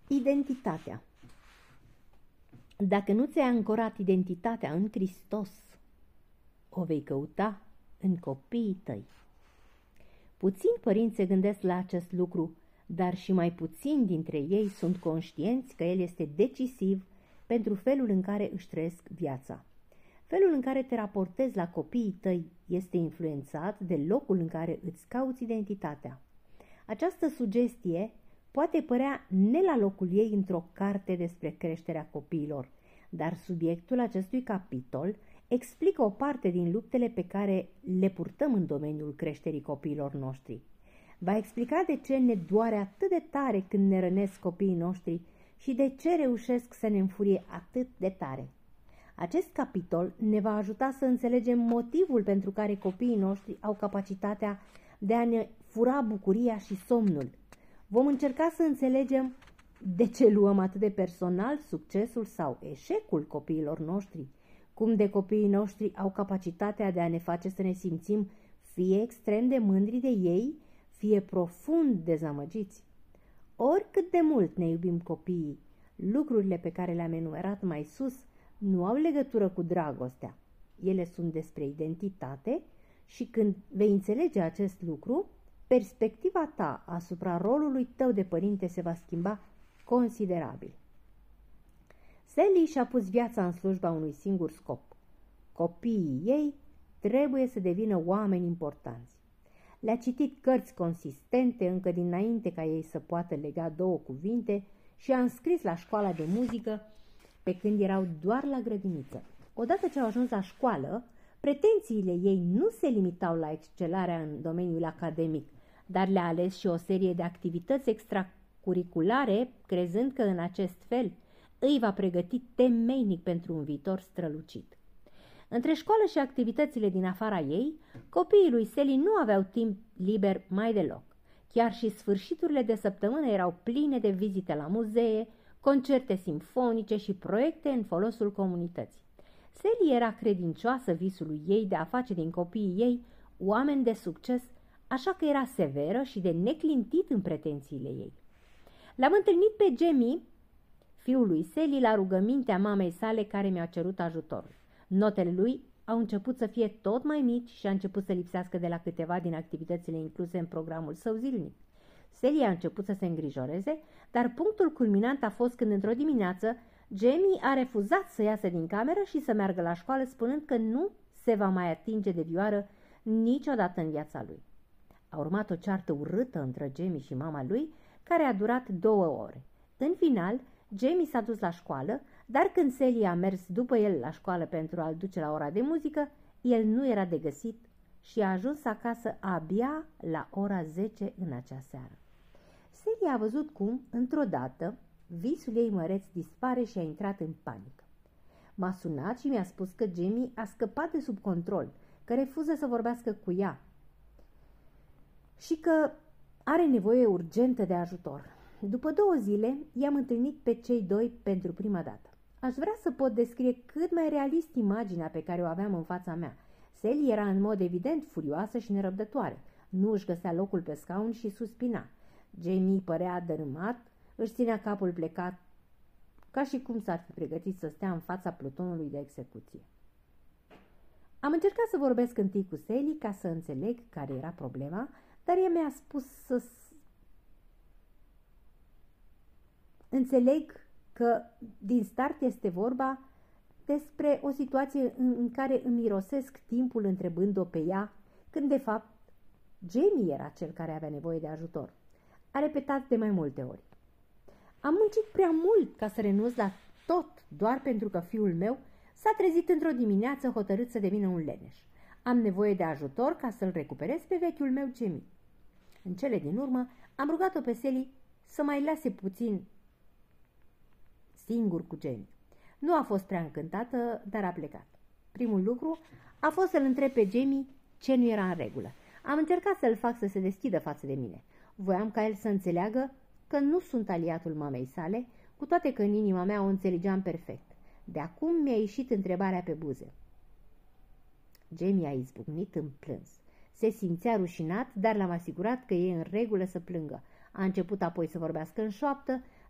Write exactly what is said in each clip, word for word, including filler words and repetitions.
Identitatea. Dacă nu ți-ai ancorat identitatea în Hristos, o vei căuta în copiii tăi. Puțini părinți se gândesc la acest lucru, dar și mai puțini dintre ei sunt conștienți că el este decisiv pentru felul în care își trăiesc viața. Felul în care te raportezi la copiii tăi este influențat de locul în care îți cauți identitatea. Această sugestie poate părea ne la locul ei într-o carte despre creșterea copiilor, dar subiectul acestui capitol explică o parte din luptele pe care le purtăm în domeniul creșterii copiilor noștri. Va explica de ce ne doare atât de tare când ne rănesc copiii noștri și de ce reușesc să ne înfurie atât de tare. Acest capitol ne va ajuta să înțelegem motivul pentru care copiii noștri au capacitatea de a ne fura bucuria și somnul. Vom încerca să înțelegem de ce luăm atât de personal succesul sau eșecul copiilor noștri, cum de copiii noștri au capacitatea de a ne face să ne simțim fie extrem de mândri de ei, fie profund dezamăgiți. Oricât de mult ne iubim copiii, lucrurile pe care le-am enumerat mai sus nu au legătură cu dragostea. Ele sunt despre identitate și când vei înțelege acest lucru, perspectiva ta asupra rolului tău de părinte se va schimba considerabil. Sally și-a pus viața în slujba unui singur scop. Copiii ei trebuie să devină oameni importanți. Le-a citit cărți consistente încă dinainte ca ei să poată lega două cuvinte și a înscris la școala de muzică pe când erau doar la grădiniță. Odată ce au ajuns la școală, pretențiile ei nu se limitau la excelarea în domeniul academic, dar le-a ales și o serie de activități extracurriculare, crezând că în acest fel îi va pregăti temeinic pentru un viitor strălucit. Între școală și activitățile din afara ei, copiii lui Sally nu aveau timp liber mai deloc. Chiar și sfârșiturile de săptămână erau pline de vizite la muzee, concerte simfonice și proiecte în folosul comunității. Sally era credincioasă visului ei de a face din copiii ei oameni de succes, așa că era severă și de neclintit în pretențiile ei. L-am întâlnit pe Jamie, fiul lui Sally, la rugămintea mamei sale care mi-a cerut ajutorul. Notele lui au început să fie tot mai mici și a început să lipsească de la câteva din activitățile incluse în programul său zilnic. Sally a început să se îngrijoreze, dar punctul culminant a fost când într-o dimineață Jamie a refuzat să iasă din cameră și să meargă la școală, spunând că nu se va mai atinge de vioară niciodată în viața lui. A urmat o ceartă urâtă între Jamie și mama lui, care a durat două ore. În final, Jamie s-a dus la școală, dar când Sally a mers după el la școală pentru a-l duce la ora de muzică, el nu era de găsit și a ajuns acasă abia la ora zece în acea seară. Sally a văzut cum, într-o dată, visul ei măreț dispare și a intrat în panică. M-a sunat și mi-a spus că Jamie a scăpat de sub control, că refuză să vorbească cu ea și că are nevoie urgentă de ajutor. După două zile, i-am întâlnit pe cei doi pentru prima dată. Aș vrea să pot descrie cât mai realist imaginea pe care o aveam în fața mea. Sally era în mod evident furioasă și nerăbdătoare. Nu își găsea locul pe scaun și suspina. Jamie părea dărâmat, își ținea capul plecat, ca și cum s-ar fi pregătit să stea în fața plutonului de execuție. Am încercat să vorbesc întâi cu Sally ca să înțeleg care era problema, dar ea mi-a spus să înțeleg că din start este vorba despre o situație în care îmi irosesc timpul întrebând-o pe ea, când de fapt Jamie era cel care avea nevoie de ajutor. A repetat de mai multe ori. Am muncit prea mult ca să renunț la tot doar pentru că fiul meu s-a trezit într-o dimineață hotărât să devină un leneș. Am nevoie de ajutor ca să-l recuperez pe vechiul meu Jamie. În cele din urmă am rugat-o pe Sally să mai lase puțin singur cu Jamie. Nu a fost prea încântată, dar a plecat. Primul lucru a fost să-l întreb pe Jamie ce nu era în regulă. Am încercat să-l fac să se deschidă față de mine. Voiam ca el să înțeleagă că nu sunt aliatul mamei sale, cu toate că în inima mea o înțelegeam perfect. De acum mi-a ieșit întrebarea pe buze. Jamie a izbucnit în plâns. Se simțea rușinat, dar l-am asigurat că e în regulă să plângă. A început apoi să vorbească în șoaptă,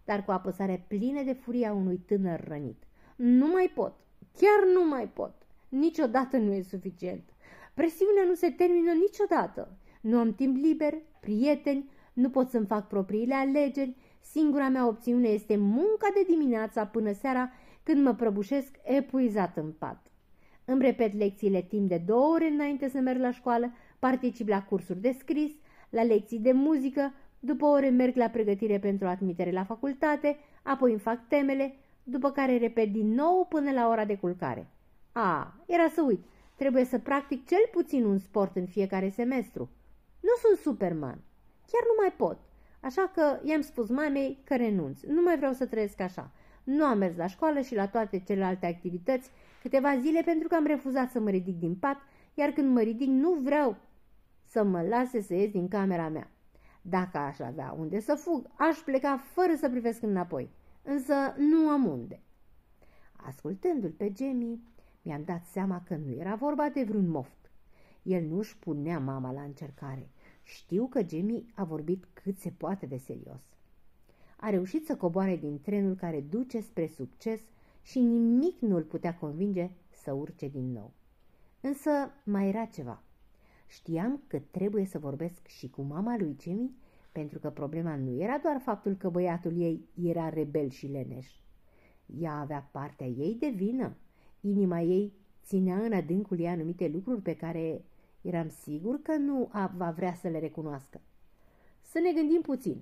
dar cu apăsare plină de furie a unui tânăr rănit. Nu mai pot, chiar nu mai pot. Niciodată nu e suficient. Presiunea nu se termină niciodată. Nu am timp liber, prieteni, nu pot să-mi fac propriile alegeri. Singura mea opțiune este munca de dimineața până seara, când mă prăbușesc epuizat în pat. Îmi repet lecțiile timp de două ore înainte să merg la școală, particip la cursuri de scris, la lecții de muzică, după ore merg la pregătire pentru admitere la facultate, apoi îmi fac temele, după care repet din nou până la ora de culcare. A, era să uit, trebuie să practic cel puțin un sport în fiecare semestru. Nu sunt Superman, chiar nu mai pot, așa că i-am spus mamei că renunț, nu mai vreau să trăiesc așa. Nu am mers la școală și la toate celelalte activități câteva zile pentru că am refuzat să mă ridic din pat, iar când mă ridic nu vreau să mă lase să ies din camera mea. Dacă aș avea unde să fug, aș pleca fără să privesc înapoi, însă nu am unde. Ascultându-l pe Jamie, mi-am dat seama că nu era vorba de vreun moft. El nu își punea mama la încercare. Știu că Jamie a vorbit cât se poate de serios. A reușit să coboare din trenul care duce spre succes și nimic nu îl putea convinge să urce din nou. Însă mai era ceva. Știam că trebuie să vorbesc și cu mama lui Jamie, pentru că problema nu era doar faptul că băiatul ei era rebel și leneș. Ea avea partea ei de vină. Inima ei ținea în adâncul ei anumite lucruri pe care eram sigur că nu va vrea să le recunoască. Să ne gândim puțin.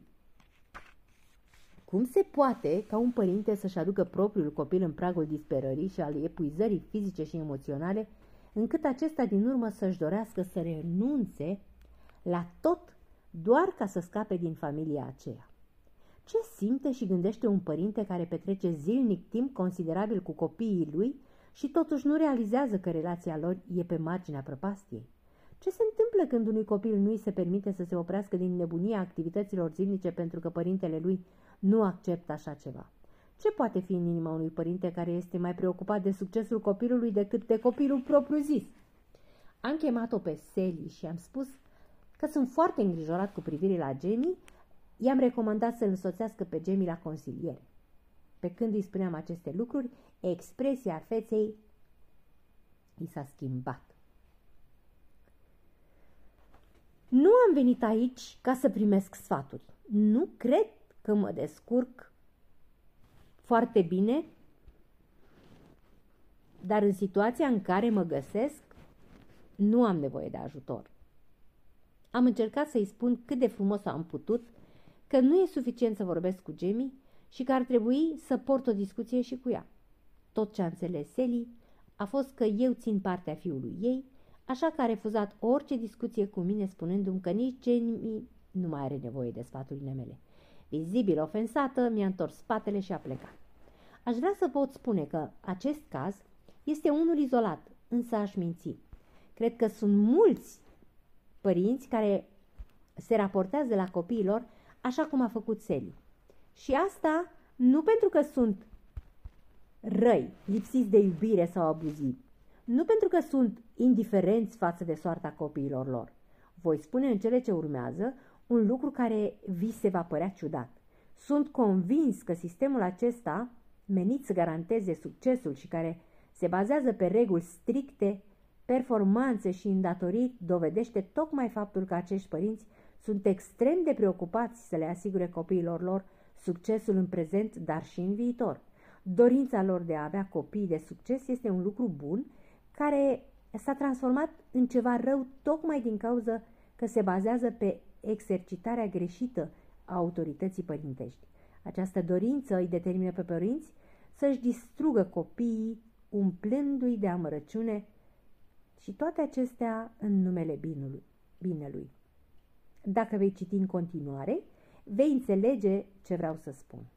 Cum se poate ca un părinte să-și aducă propriul copil în pragul disperării și al epuizării fizice și emoționale, încât acesta din urmă să-și dorească să renunțe la tot doar ca să scape din familia aceea? Ce simte și gândește un părinte care petrece zilnic timp considerabil cu copiii lui și totuși nu realizează că relația lor e pe marginea prăpastiei? Ce se întâmplă când unui copil nu îi se permite să se oprească din nebunia activităților zilnice pentru că părintele lui nu acceptă așa ceva? Ce poate fi în inima unui părinte care este mai preocupat de succesul copilului decât de copilul propriu-zis? Am chemat-o pe Sally și am spus că sunt foarte îngrijorat cu privire la Jamie. I-am recomandat să-l însoțească pe Jamie la consiliere. Pe când îi spuneam aceste lucruri, expresia feței i s-a schimbat. Nu am venit aici ca să primesc sfaturi. Nu cred că mă descurc foarte bine, dar în situația în care mă găsesc, nu am nevoie de ajutor. Am încercat să-i spun cât de frumos am putut, că nu e suficient să vorbesc cu Jamie și că ar trebui să port o discuție și cu ea. Tot ce a înțeles Sally a fost că eu țin partea fiului ei, așa că a refuzat orice discuție cu mine, spunându-mi că nici Jamie nu mai are nevoie de sfaturile mele. Vizibil ofensată, mi-a întors spatele și a plecat. Aș vrea să pot spune că acest caz este unul izolat, însă aș minți. Cred că sunt mulți părinți care se raportează la copiilor așa cum a făcut Sally. Și asta nu pentru că sunt răi, lipsiți de iubire sau abuzivi, nu pentru că sunt indiferenți față de soarta copiilor lor. Voi spune în cele ce urmează un lucru care vi se va părea ciudat. Sunt convins că sistemul acesta, menit să garanteze succesul și care se bazează pe reguli stricte, performanțe și îndatorii, dovedește tocmai faptul că acești părinți sunt extrem de preocupați să le asigure copiilor lor succesul în prezent, dar și în viitor. Dorința lor de a avea copii de succes este un lucru bun, care s-a transformat în ceva rău tocmai din cauza că se bazează pe exercitarea greșită a autorității părintești. Această dorință îi determină pe părinți să-și distrugă copiii, umplându-i de amărăciune, și toate acestea în numele binelui. Dacă vei citi în continuare, vei înțelege ce vreau să spun.